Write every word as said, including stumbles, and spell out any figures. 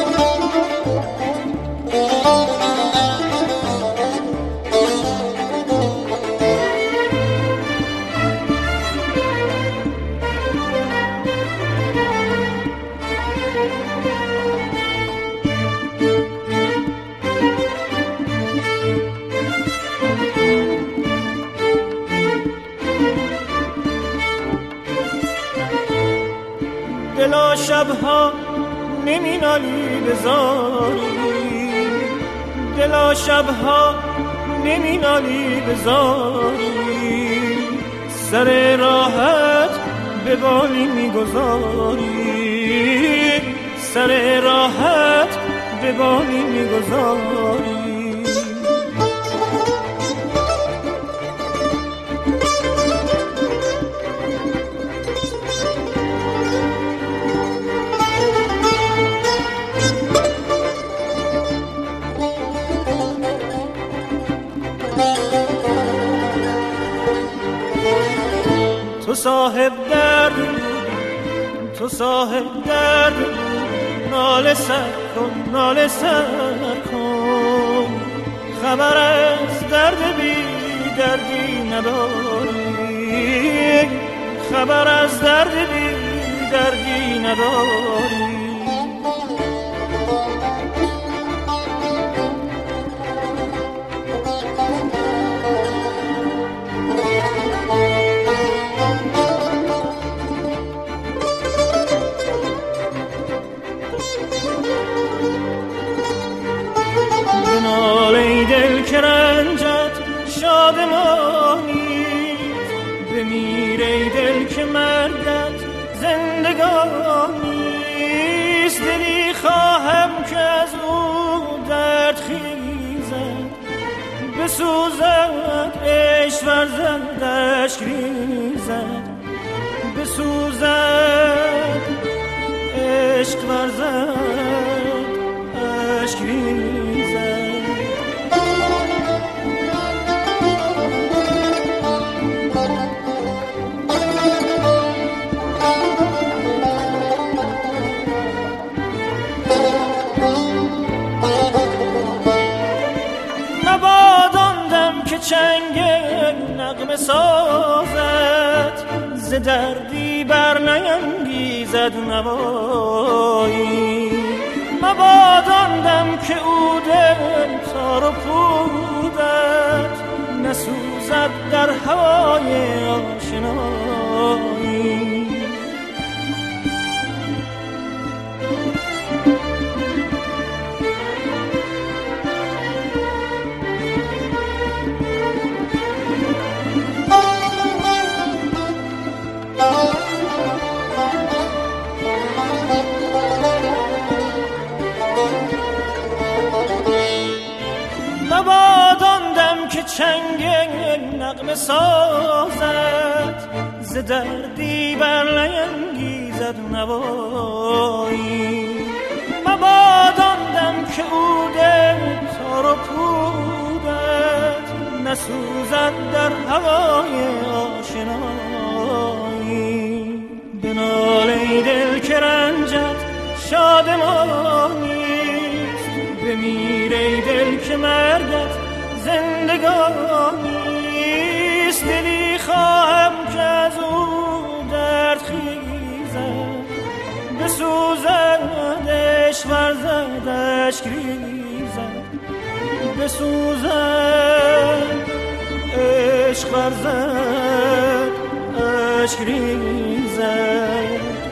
دلا شبها نمی نالی بزاری، دلا شبها نمی نالی بزاری، سر راحت به بالی می گذاری، سر راحت به بالی می گذاری. تو صاحب درد تو صاحب درد ناله سر کن ناله سر کن، خبر از درد بی دردی نداری، خبر از درد بی دردی نداری. که رنجت شادمانی، بمیر ای دل که مرگت زندگانیست. دلی خواهم که از او درد خیزد، بسوزد عشق ورزد اشک ریزد، بسوزد عشق ورزد اشک ریزد. چنگ نغمه سازد، ز دردی بر نینگیزد نوایی. مبادان دم که او دل تار و پودت، نسوزد در هوای آشنایی. مبادان دم که چنگ نغمه سازد، ز دردی بر نینگیزد نوایی. مبادان دم که او دل تار و پودت، نسوزد در هوای آشنایی. بنال ای دل که رنجت شادمانیست، بمیر ای دل که مرگت زندگانیست. دلی خواهم که از او درد خیزد، بسوزد عشق ورزد اشک ریزد، بسوزد عشق ورزد اشک ریزد.